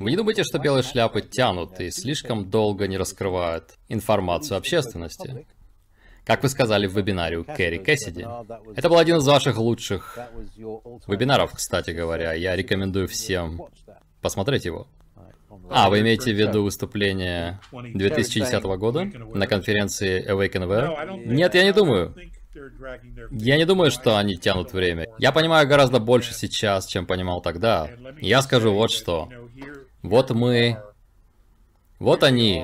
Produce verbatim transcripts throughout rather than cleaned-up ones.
Вы не думаете, что белые шляпы тянут и слишком долго не раскрывают информацию общественности? Как вы сказали в вебинаре у Кэрри Кэссиди. Это был один из ваших лучших вебинаров, кстати говоря. Я рекомендую всем посмотреть его. А, вы имеете в виду выступление две тысячи десятого года на конференции Awaken Aware? Нет, я не думаю. Я не думаю, что они тянут время. Я понимаю гораздо больше сейчас, чем понимал тогда. Я скажу вот что. Вот мы... Вот они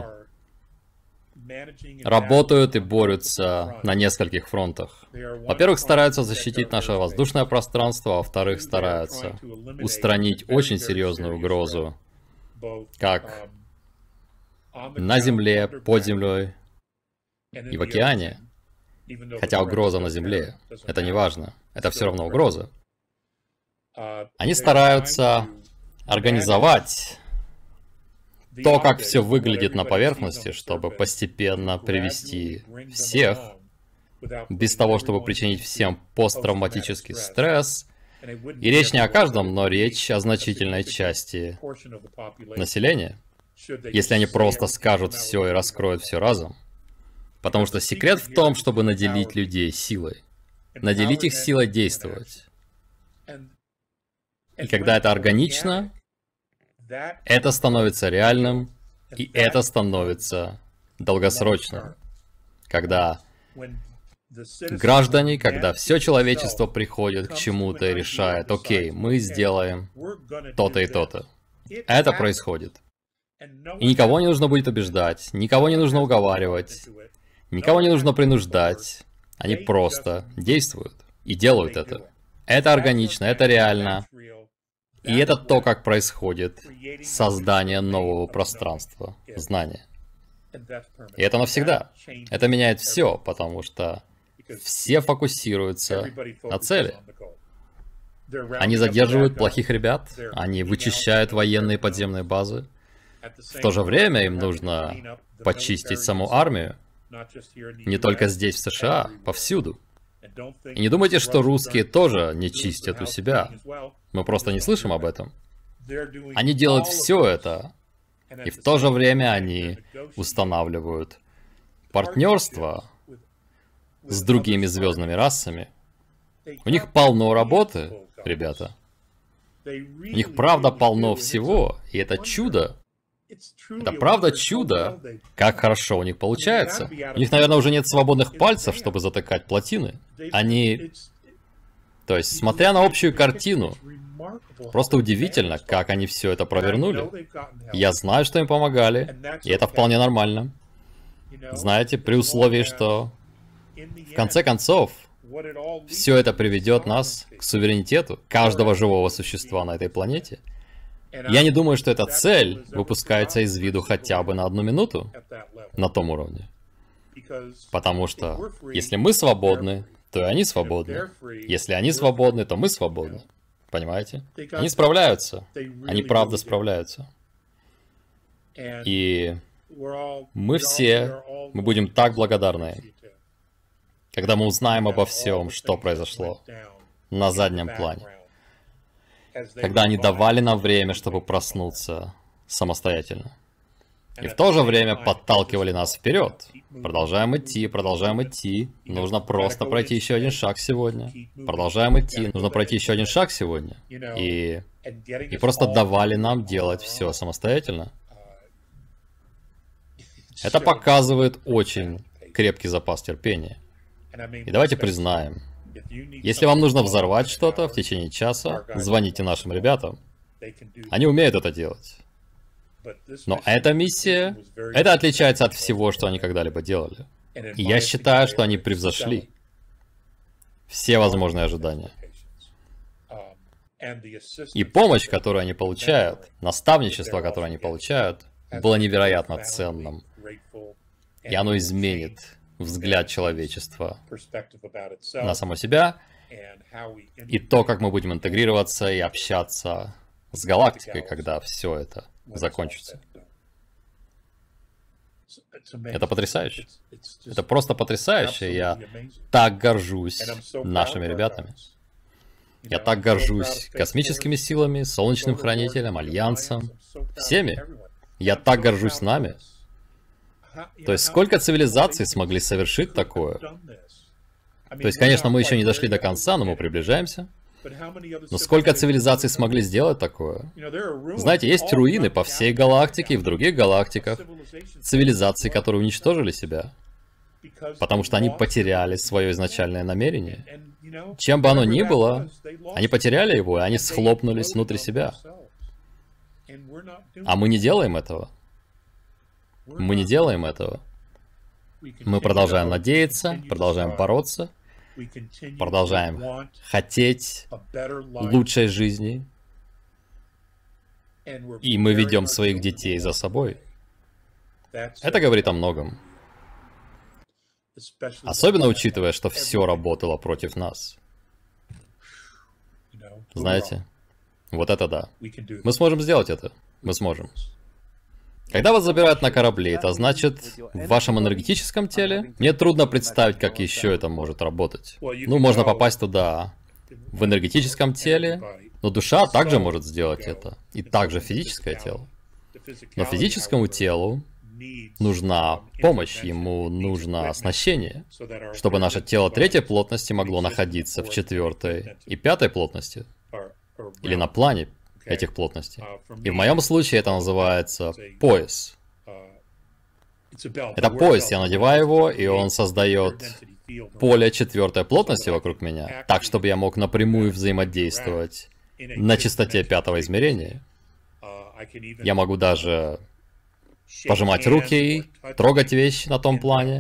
работают и борются на нескольких фронтах. Во-первых, стараются защитить наше воздушное пространство, а во-вторых, стараются устранить очень серьезную угрозу, как на Земле, под землей и в океане. Хотя угроза на Земле, это не важно, это все равно угроза. Они стараются организовать то, как все выглядит на поверхности, чтобы постепенно привести всех, без того, чтобы причинить всем посттравматический стресс. И речь не о каждом, но речь о значительной части населения, если они просто скажут все и раскроют все разом. Потому что секрет в том, чтобы наделить людей силой. Наделить их силой действовать. И когда это органично, это становится реальным, и это становится долгосрочным. Когда граждане, когда все человечество приходит к чему-то и решает, окей, мы сделаем то-то и то-то. Это происходит. И никого не нужно будет убеждать, никого не нужно уговаривать, никого не нужно принуждать. Они просто действуют и делают это. Это органично, это реально. И это то, как происходит создание нового пространства знания. И это навсегда. Это меняет все, потому что все фокусируются на цели. Они задерживают плохих ребят, они вычищают военные подземные базы. В то же время им нужно почистить саму армию. Не только здесь, в США, повсюду. И не думайте, что русские тоже не чистят у себя. Мы просто не слышим об этом. Они делают все это, и в то же время они устанавливают партнерство с другими звездными расами. У них полно работы, ребята. У них правда полно всего, и это чудо. Это правда чудо, как хорошо у них получается. У них, наверное, уже нет свободных пальцев, чтобы затыкать плотины. Они... То есть, смотря на общую картину, просто удивительно, как они все это провернули. Я знаю, что им помогали, и это вполне нормально. Знаете, при условии, что в конце концов все это приведет нас к суверенитету каждого живого существа на этой планете. Я не думаю, что эта цель выпускается из виду хотя бы на одну минуту на том уровне. Потому что если мы свободны, то и они свободны. Если они свободны, то мы свободны. Понимаете? Они справляются. Они правда справляются. И мы все, мы будем так благодарны им, когда мы узнаем обо всем, что произошло на заднем плане. Когда они давали нам время, чтобы проснуться самостоятельно. И в то же время подталкивали нас вперед. Продолжаем идти, продолжаем идти. Нужно просто пройти еще один шаг сегодня. Продолжаем идти. Нужно пройти еще один шаг сегодня. И, и просто давали нам делать все самостоятельно. Это показывает очень крепкий запас терпения. И давайте признаем, если вам нужно взорвать что-то в течение часа, звоните нашим ребятам. Они умеют это делать. Но эта миссия, это отличается от всего, что они когда-либо делали. И я считаю, что они превзошли все возможные ожидания. И помощь, которую они получают, наставничество, которое они получают, было невероятно ценным. И оно изменит взгляд человечества на само себя, и то, как мы будем интегрироваться и общаться с галактикой, когда все это закончится. Это потрясающе. Это просто потрясающе. Я так горжусь нашими ребятами. Я так горжусь космическими силами, Солнечным Хранителем, Альянсом, всеми. Я так горжусь нами. То есть сколько цивилизаций смогли совершить такое? То есть, конечно, мы еще не дошли до конца, но мы приближаемся. Но сколько цивилизаций смогли сделать такое? Знаете, есть руины по всей галактике и в других галактиках. Цивилизации, которые уничтожили себя. Потому что они потеряли свое изначальное намерение. Чем бы оно ни было, они потеряли его, и они схлопнулись внутри себя. А мы не делаем этого. Мы не делаем этого. Мы продолжаем надеяться, продолжаем бороться, продолжаем хотеть лучшей жизни, и мы ведем своих детей за собой. Это говорит о многом. Особенно учитывая, что все работало против нас. Знаете, вот это да. Мы сможем сделать это. Мы сможем. Когда вас забирают на корабли, это значит, в вашем энергетическом теле? Мне трудно представить, как еще это может работать. Ну, можно попасть туда, в энергетическом теле, но душа также может сделать это. И также физическое тело. Но физическому телу нужна помощь, ему нужно оснащение, чтобы наше тело третьей плотности могло находиться в четвертой и пятой плотности, или на плане этих плотностей. И в моем случае это называется пояс. Это пояс, я надеваю его, и он создает поле четвертой плотности вокруг меня, так, чтобы я мог напрямую взаимодействовать на частоте пятого измерения. Я могу даже пожимать руки, трогать вещи на том плане.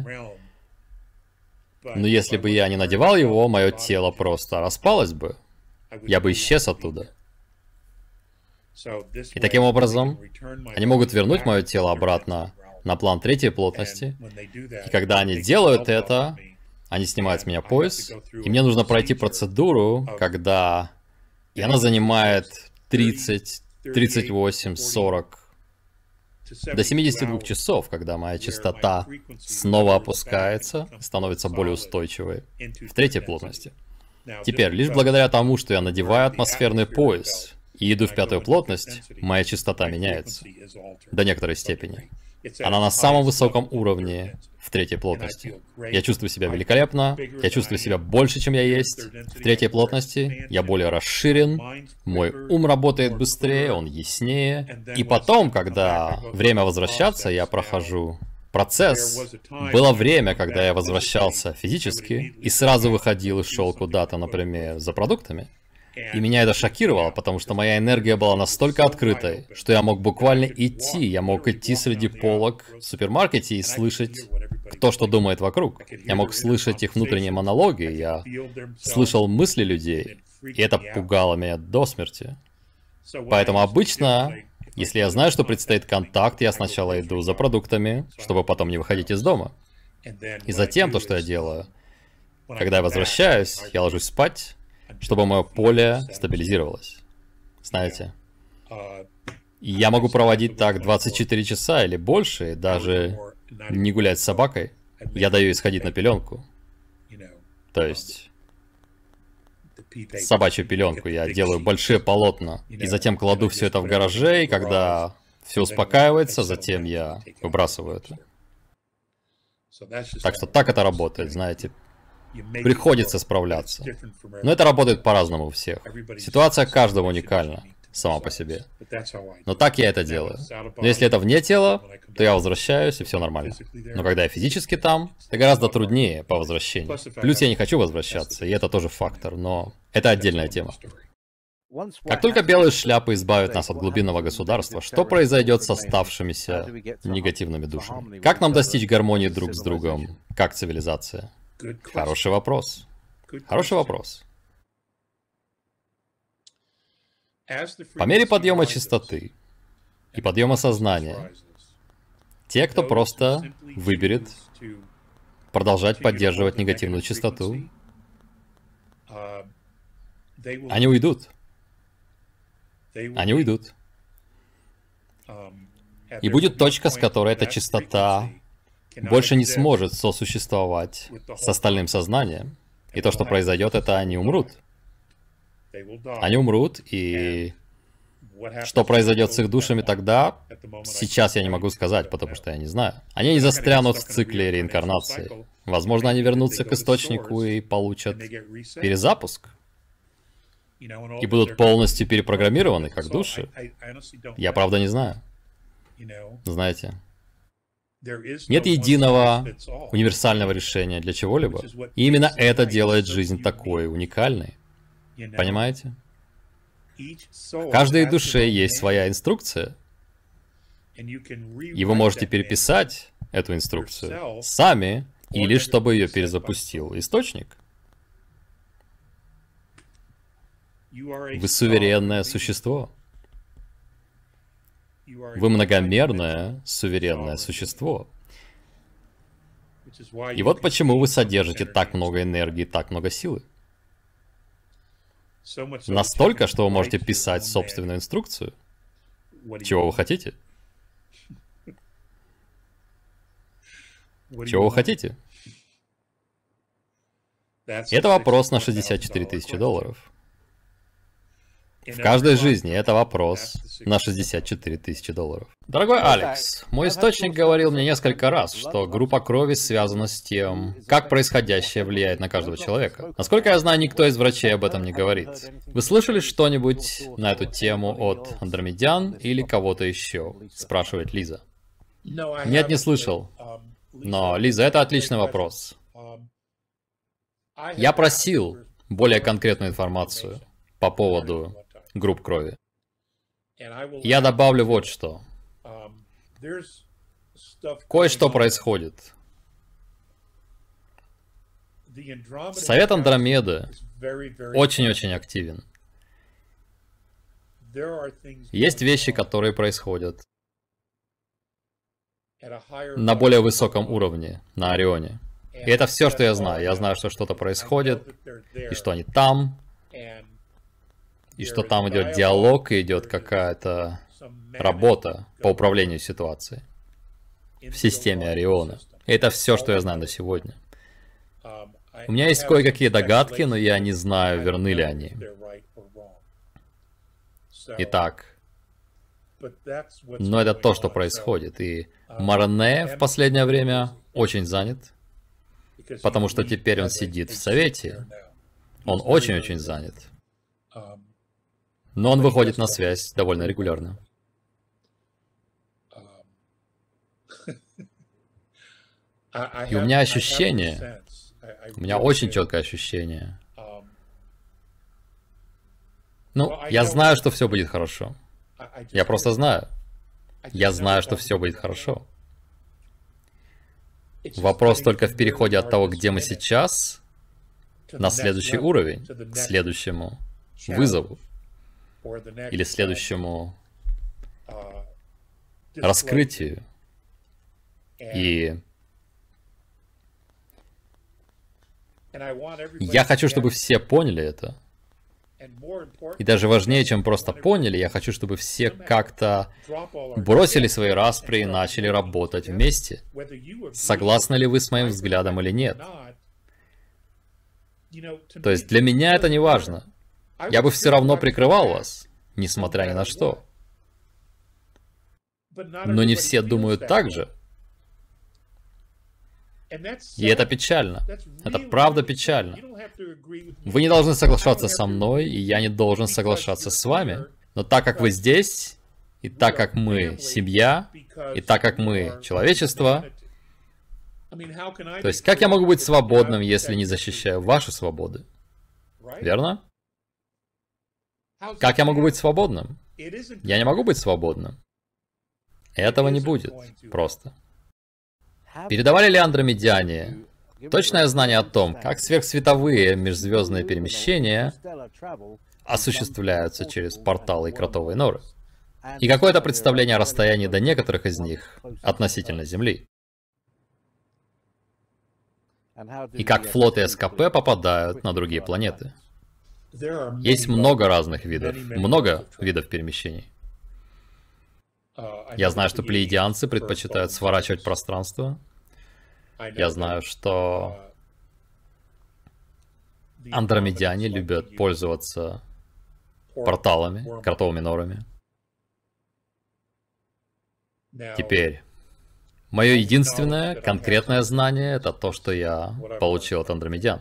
Но если бы я не надевал его, мое тело просто распалось бы. Я бы исчез оттуда. И таким образом, они могут вернуть мое тело обратно на план третьей плотности. И когда они делают это, они снимают с меня пояс, и мне нужно пройти процедуру, когда... И она занимает тридцать, тридцать восемь, сорок... До семидесяти двух часов, когда моя частота снова опускается, становится более устойчивой в третьей плотности. Теперь, лишь благодаря тому, что я надеваю атмосферный пояс и иду в пятую плотность, моя частота меняется до некоторой степени. Она на самом высоком уровне в третьей плотности. Я чувствую себя великолепно, я чувствую себя больше, чем я есть. В третьей плотности я более расширен, мой ум работает быстрее, он яснее. И потом, когда время возвращаться, я прохожу процесс. Было время, когда я возвращался физически и сразу выходил и шел куда-то, например, за продуктами. И меня это шокировало, потому что моя энергия была настолько открытой, что я мог буквально идти, я мог идти среди полок в супермаркете и слышать, кто что думает вокруг. Я мог слышать их внутренние монологи, я слышал мысли людей, и это пугало меня до смерти. Поэтому обычно, если я знаю, что предстоит контакт, я сначала иду за продуктами, чтобы потом не выходить из дома. И затем то, что я делаю, когда я возвращаюсь, я ложусь спать, чтобы мое поле стабилизировалось. Знаете? И я могу проводить так двадцать четыре часа или больше, даже не гулять с собакой. Я даю ей сходить на пеленку. То есть собачью пеленку. Я делаю большие полотна. И затем кладу все это в гараже, и когда все успокаивается, затем я выбрасываю это. Так что так это работает, знаете. Приходится справляться. Но это работает по-разному у всех. Ситуация каждого уникальна сама по себе. Но так я это делаю. Но если это вне тела, то я возвращаюсь, и все нормально. Но когда я физически там, это гораздо труднее по возвращению. Плюс я не хочу возвращаться, и это тоже фактор, но это отдельная тема. Как только белые шляпы избавят нас от глубинного государства, что произойдет с оставшимися негативными душами? Как нам достичь гармонии друг с другом, как цивилизация? Хороший вопрос. Хороший вопрос. По мере подъема частоты и подъема сознания, те, кто просто выберет продолжать поддерживать негативную частоту, они уйдут. Они уйдут. И будет точка, с которой эта частота больше не сможет сосуществовать с остальным сознанием. И то, что произойдет, это они умрут. Они умрут, и что произойдет с их душами тогда, сейчас я не могу сказать, потому что я не знаю. Они не застрянут в цикле реинкарнации. Возможно, они вернутся к источнику и получат перезапуск. И будут полностью перепрограммированы, как души. Я правда не знаю. Знаете, нет единого универсального решения для чего-либо. И именно это делает жизнь такой уникальной. Понимаете? В каждой душе есть своя инструкция. И вы можете переписать эту инструкцию сами, или чтобы ее перезапустил источник. Вы суверенное существо. Вы многомерное, суверенное существо. И вот почему вы содержите так много энергии, так много силы. Настолько, что вы можете писать собственную инструкцию. Чего вы хотите? Чего вы хотите? Это вопрос на шестьдесят четыре тысячи долларов. В каждой жизни это вопрос на шестьдесят четыре тысячи долларов. Дорогой Алекс, мой источник говорил мне несколько раз, что группа крови связана с тем, как происходящее влияет на каждого человека. Насколько я знаю, никто из врачей об этом не говорит. Вы слышали что-нибудь на эту тему от андромедян или кого-то еще? Спрашивает Лиза. Нет, не слышал. Но, Лиза, это отличный вопрос. Я просил более конкретную информацию по поводу групп крови. Я добавлю вот что. Кое-что происходит. Совет Андромеды очень-очень активен. Есть вещи, которые происходят на более высоком уровне, на Орионе. И это все, что я знаю. Я знаю, что что-то происходит, и что они там, и что там идет диалог, и идет какая-то работа по управлению ситуацией в системе Ориона. И это все, что я знаю на сегодня. У меня есть кое-какие догадки, но я не знаю, верны ли они. Итак, но это то, что происходит. И Маране в последнее время очень занят, потому что теперь он сидит в совете. Он очень-очень занят. Но он выходит на связь довольно регулярно. И у меня ощущение, у меня очень четкое ощущение. Ну, я знаю, что все будет хорошо. Я просто знаю. Я знаю, что все будет хорошо. Вопрос только в переходе от того, где мы сейчас, на следующий уровень, к следующему вызову. Или следующему раскрытию. И я хочу, чтобы все поняли это. И даже важнее, чем просто поняли, я хочу, чтобы все как-то бросили свои распри и начали работать вместе. Согласны ли вы с моим взглядом или нет? То есть для меня это не важно. Я бы все равно прикрывал вас, несмотря ни на что. Но не все думают так же. И это печально. Это правда печально. Вы не должны соглашаться со мной, и я не должен соглашаться с вами. Но так как вы здесь, и так как мы семья, и так как мы человечество, то есть как я могу быть свободным, если не защищаю ваши свободы? Верно? Как я могу быть свободным? Я не могу быть свободным. Этого не будет. Просто. Передавали ли андромедяне точное знание о том, как сверхсветовые межзвездные перемещения осуществляются через порталы и кротовые норы? И какое-то представление о расстоянии до некоторых из них относительно Земли? И как флоты СКП попадают на другие планеты? Есть много разных видов, много видов перемещений. Я знаю, что плеядианцы предпочитают сворачивать пространство. Я знаю, что андромедяне любят пользоваться порталами, кротовыми норами. Теперь, мое единственное конкретное знание — это то, что я получил от андромедян.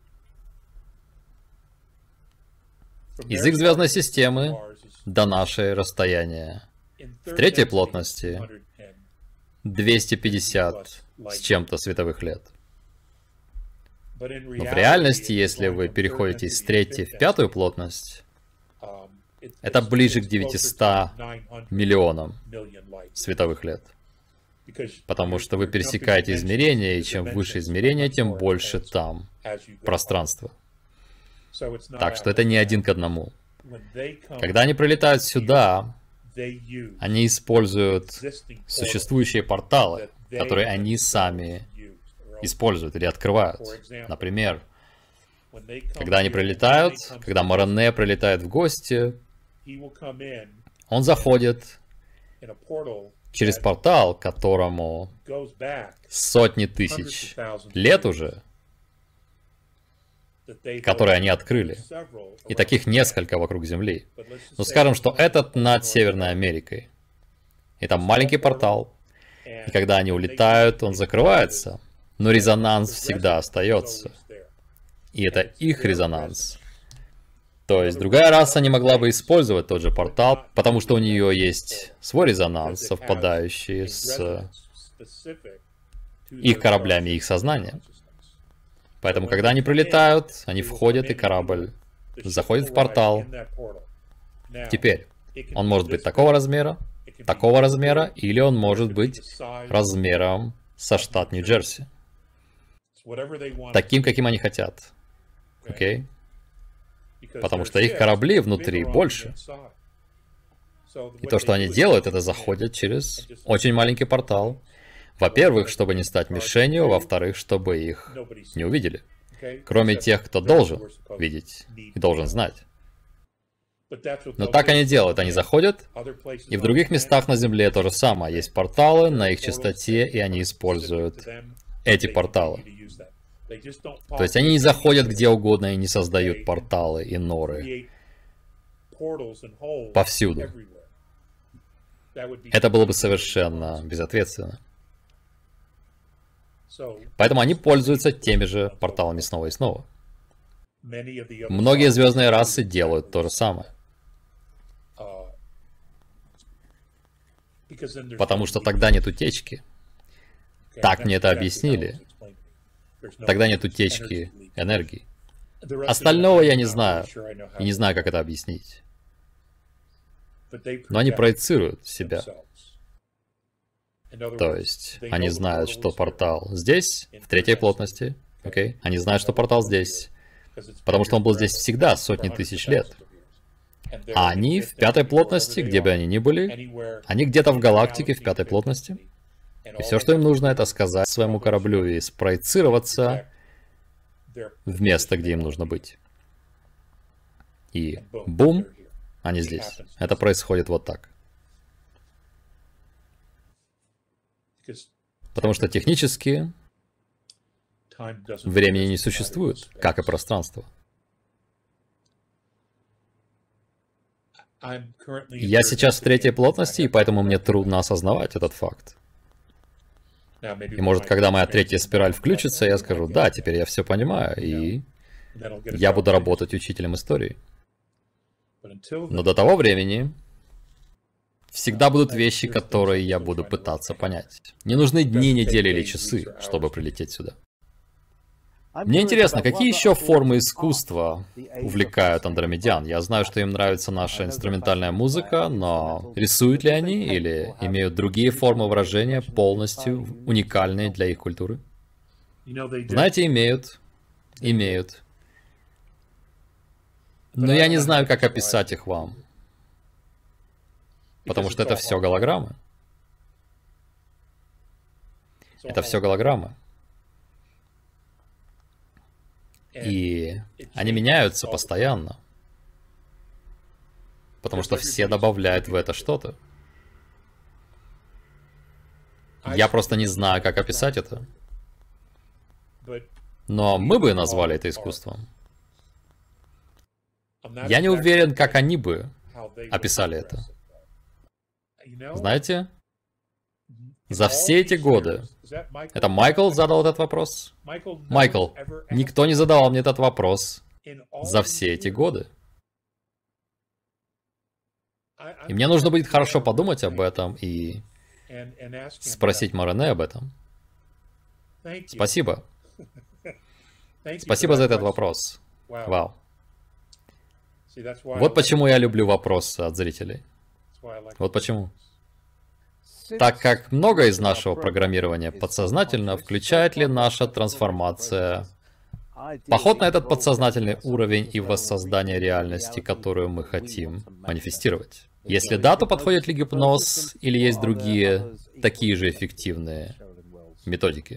Из их звездной системы до нашей расстояние в третьей плотности двести пятьдесят с чем-то световых лет. Но в реальности, если вы переходите из третьей в пятую плотность, это ближе к девятистам миллионам световых лет. Потому что вы пересекаете измерения, и чем выше измерение, тем больше там пространства. Так что это не один к одному. Когда они прилетают сюда, они используют существующие порталы, которые они сами используют или открывают. Например, когда они прилетают, когда Моране прилетает в гости, он заходит через портал, которому сотни тысяч лет уже, которые они открыли. И таких несколько вокруг Земли. Но скажем, что этот над Северной Америкой. И там маленький портал. И когда они улетают, он закрывается. Но резонанс всегда остается. И это их резонанс. То есть другая раса не могла бы использовать тот же портал, потому что у нее есть свой резонанс, совпадающий с их кораблями и их сознанием. Поэтому, когда они прилетают, они входят, и корабль заходит в портал. Теперь, он может быть такого размера, такого размера, или он может быть размером со штат Нью-Джерси. Таким, каким они хотят. Окей? Потому что их корабли внутри больше. И то, что они делают, это заходят через очень маленький портал. Во-первых, чтобы не стать мишенью, во-вторых, чтобы их не увидели. Кроме тех, кто должен видеть и должен знать. Но так они делают, они заходят, и в других местах на Земле то же самое. Есть порталы на их частоте, и они используют эти порталы. То есть они не заходят где угодно и не создают порталы и норы повсюду. Это было бы совершенно безответственно. Поэтому они пользуются теми же порталами снова и снова. Многие звездные расы делают то же самое. Потому что тогда нет утечки. Так мне это объяснили. Тогда нет утечки энергии. Остального я не знаю. И не знаю, как это объяснить. Но они проецируют себя. То есть, они знают, что портал здесь, в третьей плотности. Окей? Они знают, что портал здесь. Потому что он был здесь всегда, сотни тысяч лет. А они в пятой плотности, где бы они ни были, они где-то в галактике в пятой плотности. И все, что им нужно, это сказать своему кораблю и спроецироваться в место, где им нужно быть. И бум, они здесь. Это происходит вот так. Потому что технически времени не существует, как и пространство. Я сейчас в третьей плотности, и поэтому мне трудно осознавать этот факт. И может, когда моя третья спираль включится, я скажу, да, теперь я все понимаю, и я буду работать учителем истории. Но до того времени всегда будут вещи, которые я буду пытаться понять. Не нужны дни, недели или часы, чтобы прилететь сюда. Мне интересно, какие еще формы искусства увлекают андромедян? Я знаю, что им нравится наша инструментальная музыка, но рисуют ли они или имеют другие формы выражения, полностью уникальные для их культуры? Знаете, имеют. Имеют. Но я не знаю, как описать их вам. Потому что это все голограммы. Это все голограммы. И они меняются постоянно. Потому что все добавляют в это что-то. Я просто не знаю, как описать это. Но мы бы назвали это искусством. Я не уверен, как они бы описали это. Знаете, за все эти годы... Это Майкл задал этот вопрос? Майкл, никто не задавал мне этот вопрос за все эти годы. И мне нужно будет хорошо подумать об этом и спросить Морене об этом. Спасибо. Спасибо за этот вопрос. Вау. Вот почему я люблю вопросы от зрителей. Вот почему. Так как многое из нашего программирования подсознательно, включает ли наша трансформация поход на этот подсознательный уровень и воссоздание реальности, которую мы хотим манифестировать? Если да, то подходит ли гипноз или есть другие, такие же эффективные методики?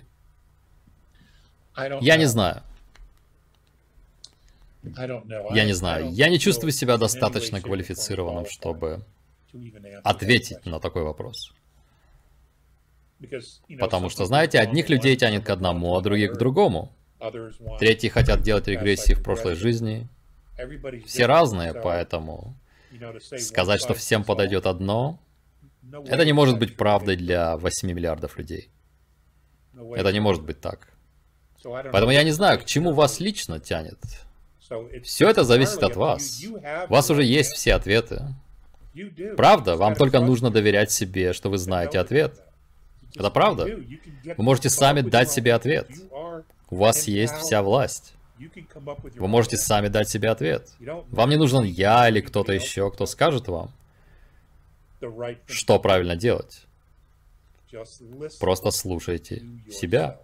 Я не знаю. Я не знаю. Я не чувствую себя достаточно квалифицированным, чтобы ответить на такой вопрос. Потому что, знаете, одних людей тянет к одному, а других к другому. Третьи хотят делать регрессии в прошлой жизни. Все разные, поэтому сказать, что всем подойдет одно, это не может быть правдой для восьми миллиардов людей. Это не может быть так. Поэтому я не знаю, к чему вас лично тянет. Все это зависит от вас. У вас уже есть все ответы. Правда, вам только нужно доверять себе, что вы знаете ответ. Это правда. Вы можете сами дать себе ответ. У вас есть вся власть. Вы можете сами дать себе ответ. Вам не нужен я или кто-то еще, кто скажет вам, что правильно делать. Просто слушайте себя.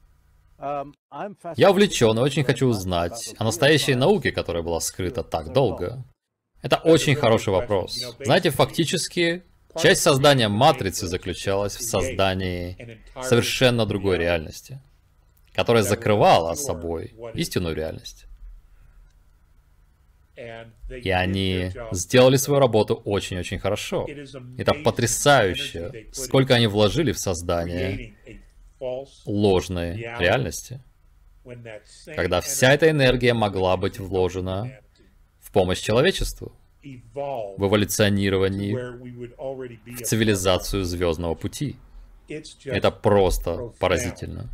Я увлечен и очень хочу узнать о настоящей науке, которая была скрыта так долго. Это очень хороший вопрос. Знаете, фактически, часть создания матрицы заключалась в создании совершенно другой реальности, которая закрывала собой истинную реальность. И они сделали свою работу очень-очень хорошо. Это потрясающе, сколько они вложили в создание ложной реальности, когда вся эта энергия могла быть вложена в помощь человечеству, в эволюционировании, в цивилизацию звездного пути. Это просто поразительно.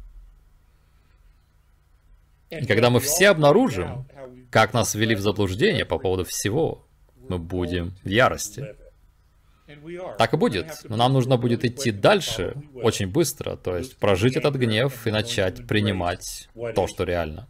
И когда мы все обнаружим, как нас ввели в заблуждение по поводу всего, мы будем в ярости. Так и будет, но нам нужно будет идти дальше очень быстро, то есть прожить этот гнев и начать принимать то, что реально.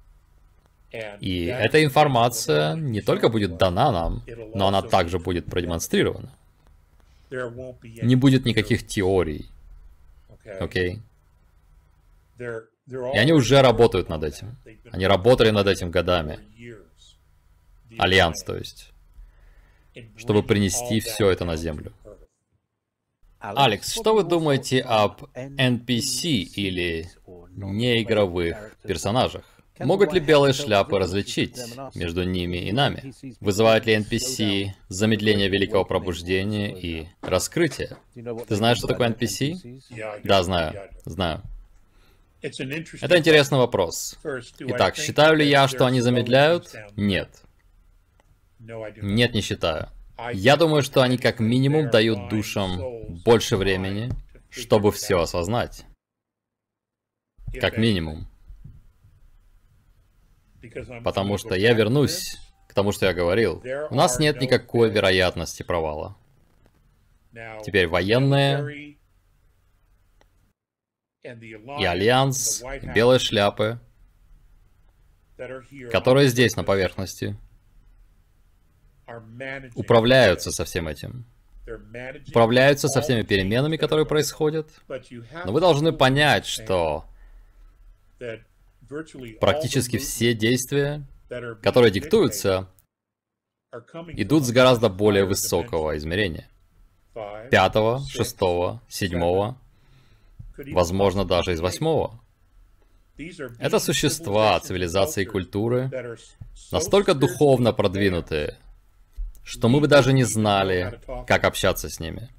И эта информация не только будет дана нам, но она также будет продемонстрирована. Не будет никаких теорий. Окей? Okay? И они уже работают над этим. Они работали над этим годами. Альянс, то есть. Чтобы принести все это на Землю. Алекс, что вы думаете об эн пи си или неигровых персонажах? Могут ли белые шляпы различить между ними и нами? Вызывают ли эн пи си замедление великого пробуждения и раскрытия? Ты знаешь, что такое эн пи си? Да, знаю, знаю. Это интересный вопрос. Итак, считаю ли я, что они замедляют? Нет. Нет, не считаю. Я думаю, что они как минимум дают душам больше времени, чтобы все осознать. Как минимум. Потому что я вернусь к тому, что я говорил. У нас нет никакой вероятности провала. Теперь военные и Альянс, и белые шляпы, которые здесь на поверхности, управляются со всем этим. Управляются со всеми переменами, которые происходят. Но вы должны понять, что практически все действия, которые диктуются, идут с гораздо более высокого измерения. Пятого, шестого, седьмого, возможно, даже из восьмого. Это существа цивилизации и культуры, настолько духовно продвинутые, что мы бы даже не знали, как общаться с ними.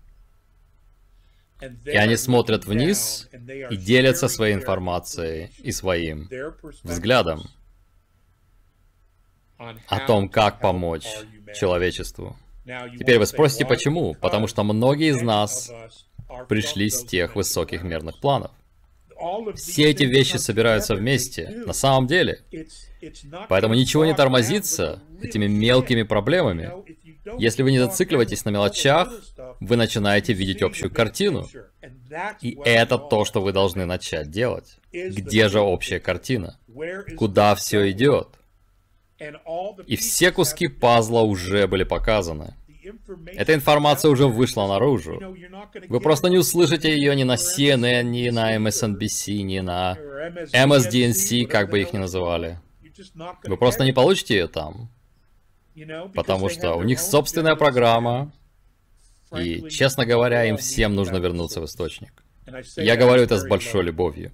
И они смотрят вниз и делятся своей информацией и своим взглядом. о том, как помочь человечеству. Теперь вы спросите, почему? Потому что многие из нас пришли с тех высоких мерных планов. Все эти вещи собираются вместе, на самом деле. Поэтому ничего не тормозится этими мелкими проблемами. Если вы не зацикливаетесь на мелочах, вы начинаете видеть общую картину. И это то, что вы должны начать делать. Где же общая картина? Куда все идет? И все куски пазла уже были показаны. Эта информация уже вышла наружу. Вы просто не услышите ее ни на си эн эн, ни на эм эс эн би си, ни на эм эс ди эн си, как бы их ни называли. Вы просто не получите ее там. Потому что у них собственная программа. И, честно говоря, им всем нужно вернуться в источник. Я говорю это с большой любовью.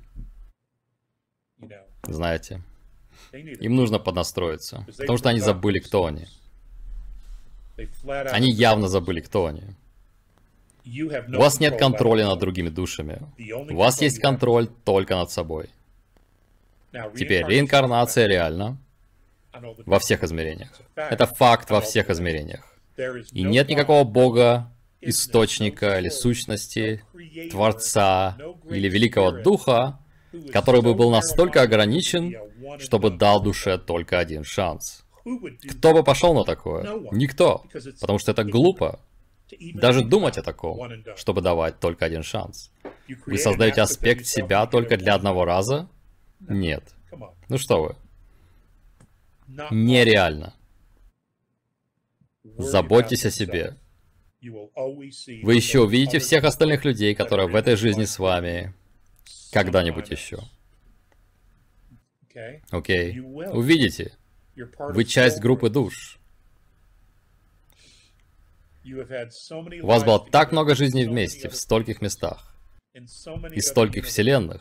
Знаете, им нужно поднастроиться. Потому что они забыли, кто они. Они явно забыли, кто они. У вас нет контроля над другими душами. У вас есть контроль только над собой. Теперь, реинкарнация реальна во всех измерениях. Это факт во всех измерениях. И нет никакого бога, источника или сущности, Творца или Великого Духа, который бы был настолько ограничен, чтобы дал душе только один шанс. Кто бы пошел на такое? Никто. Потому что это глупо. Даже думать о таком, чтобы давать только один шанс. Вы создаете аспект себя только для одного раза? Нет. Ну что вы. Нереально. Заботьтесь о себе. Вы еще увидите всех остальных людей, которые в этой жизни с вами когда-нибудь еще. Окей. Увидите. Вы часть группы душ. У вас было так много жизней вместе, в стольких местах, и стольких вселенных.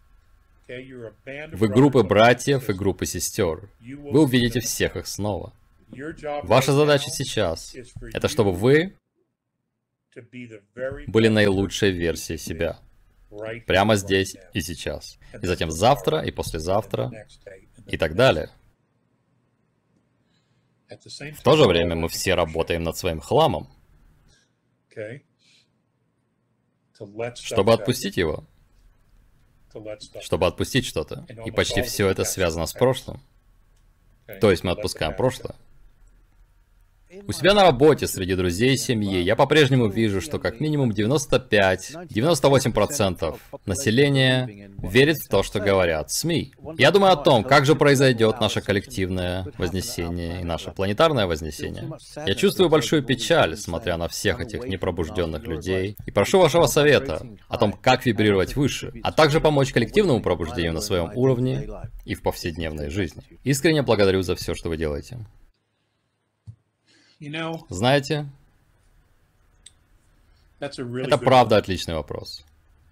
Вы группы братьев и группы сестер. Вы увидите всех их снова. Ваша задача сейчас — это чтобы вы были наилучшей версией себя. Прямо здесь и сейчас. И затем завтра, и послезавтра, и так далее. В то же время мы все работаем над своим хламом, чтобы отпустить его, чтобы отпустить что-то. И почти все это связано с прошлым. То есть мы отпускаем прошлое. У себя на работе, среди друзей и семьи, я по-прежнему вижу, что как минимум девяносто пять — девяносто восемь процентов населения верит в то, что говорят СМИ. Я думаю о том, как же произойдет наше коллективное вознесение и наше планетарное вознесение. Я чувствую большую печаль, смотря на всех этих непробужденных людей, и прошу вашего совета о том, как вибрировать выше, а также помочь коллективному пробуждению на своем уровне и в повседневной жизни. Искренне благодарю за все, что вы делаете. Знаете, это правда отличный вопрос.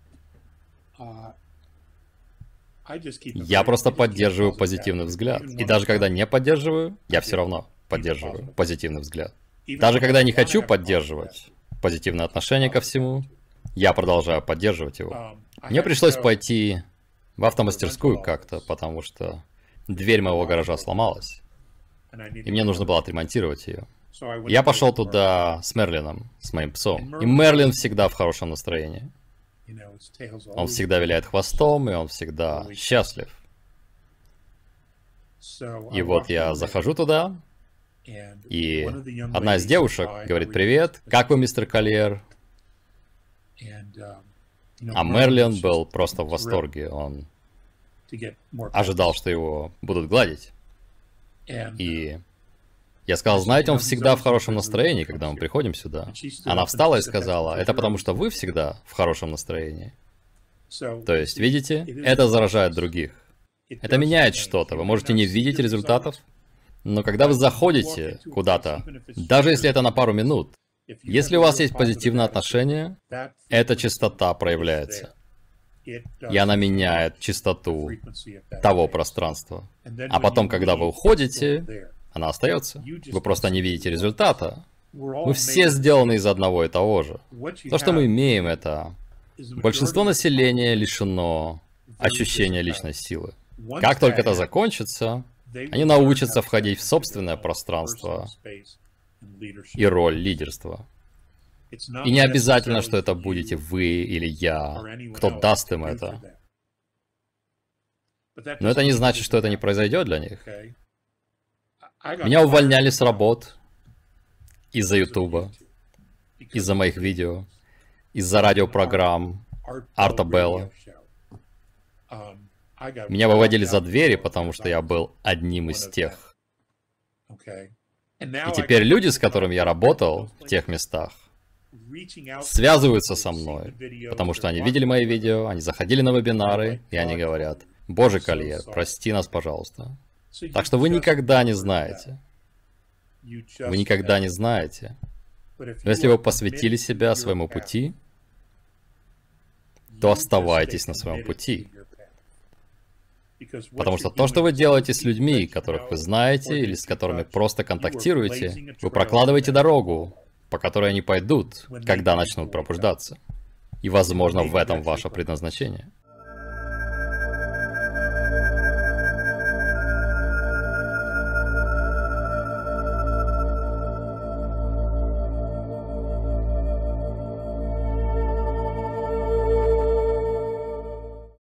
Я просто поддерживаю позитивный взгляд. И даже когда не поддерживаю, я все равно поддерживаю позитивный взгляд. Даже когда не хочу поддерживать позитивное отношение ко всему, я продолжаю поддерживать его. Мне пришлось пойти в автомастерскую как-то, потому что дверь моего гаража сломалась. И мне нужно было отремонтировать ее. Я пошел туда с Мерлином, с моим псом. И Мерлин всегда в хорошем настроении. Он всегда виляет хвостом, и он всегда счастлив. И вот я захожу туда, и одна из девушек говорит: «Привет, как вы, мистер Колльер?» А Мерлин был просто в восторге. Он ожидал, что его будут гладить. И я сказал: знаете, он всегда в хорошем настроении, когда мы приходим сюда. Она встала и сказала: это потому что вы всегда в хорошем настроении. То есть, видите, это заражает других. Это меняет что-то. Вы можете не видеть результатов, но когда вы заходите куда-то, даже если это на пару минут, если у вас есть позитивное отношение, эта частота проявляется. И она меняет частоту того пространства. А потом, когда вы уходите, она остается. Вы просто не видите результата. Мы все сделаны из одного и того же. То, что мы имеем, это... Большинство населения лишено ощущения личной силы. Как только это закончится, Они научатся входить в собственное пространство и роль лидерства. И не обязательно, что это будете вы или я, кто даст им это. Но это не значит, что это не произойдет для них. Меня увольняли с работ из-за Ютуба, из-за моих видео, из-за радиопрограмм Арта Белла. Меня выводили за двери, потому что я был одним из тех. И теперь люди, с которыми я работал в тех местах, связываются со мной, потому что они видели мои видео, они заходили на вебинары, и они говорят: «Боже, Кольер, прости нас, пожалуйста». Так что вы никогда не знаете. Вы никогда не знаете. Но если вы посвятили себя своему пути, то оставайтесь на своем пути. Потому что то, что вы делаете с людьми, которых вы знаете, или с которыми просто контактируете, вы прокладываете дорогу, по которой они пойдут, когда начнут пробуждаться. И, возможно, в этом ваше предназначение.